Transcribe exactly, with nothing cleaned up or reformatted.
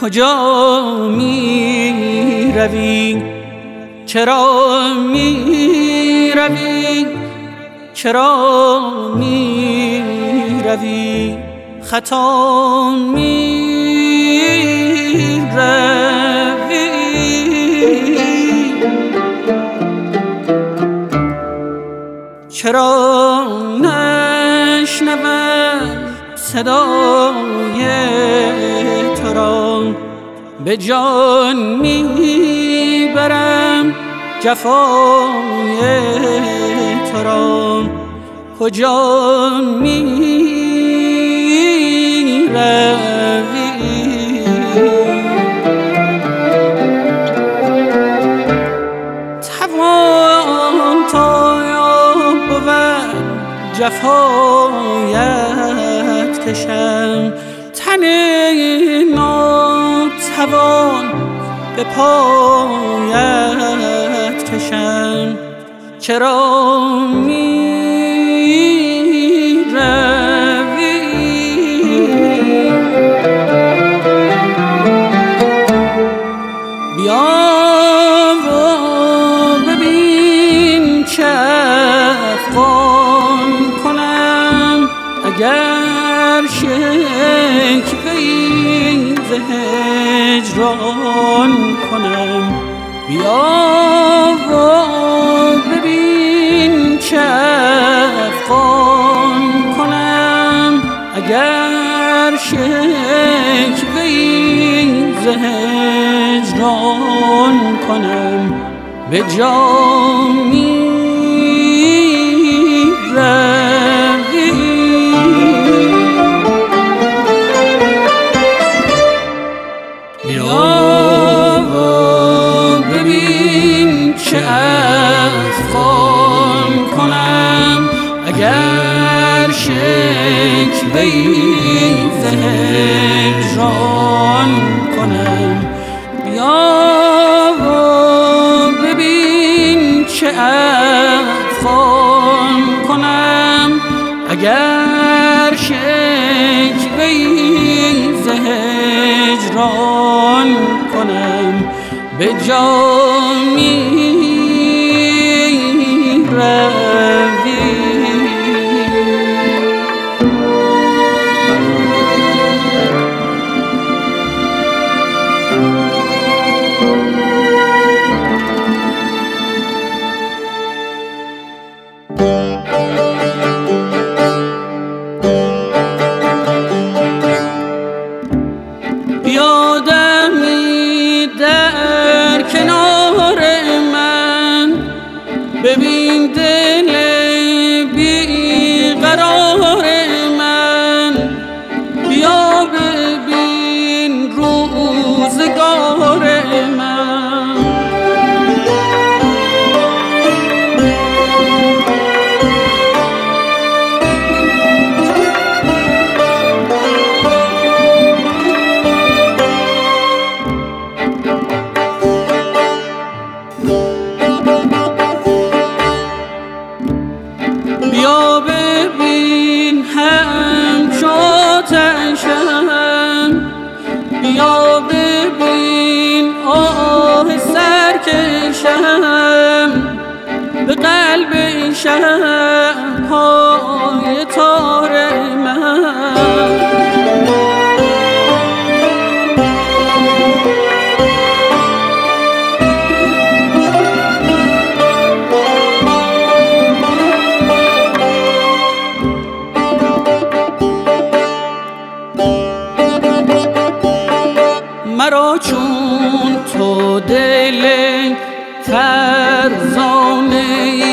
کجا می روی؟ چرا می روی؟ چرا می روی؟ خطا می روی. چرا نشنوم صدای تو را؟ به جان میبرم جفای تو را. کجا می روی؟ توان تا بود جفایت کشم، تن ناتوان به پایت کشم. چرا می روی؟ بیا و ببین چه افغان کنم، اگر شکوه‌ای ز هجران کنم. بیا و ببین چه افغان کنم، اگر شکوه‌ای ز هجران کنم. به جا می روی. بیا و ببین چه افغان کنم، اگر شکوه‌ای ز هجران کنم. بیا و ببین چه افغان کنم، اگر شکوه‌ای ز هجران کنم. به جا می روی. یادمی در کنار من، ببین دل بیقرار من. بیا ببین روزگار من. بیا ببین همچو آتشم، بیا ببین آه سرکشم. به قلب شب‌های تار من. مرا چون تو دل فرزانه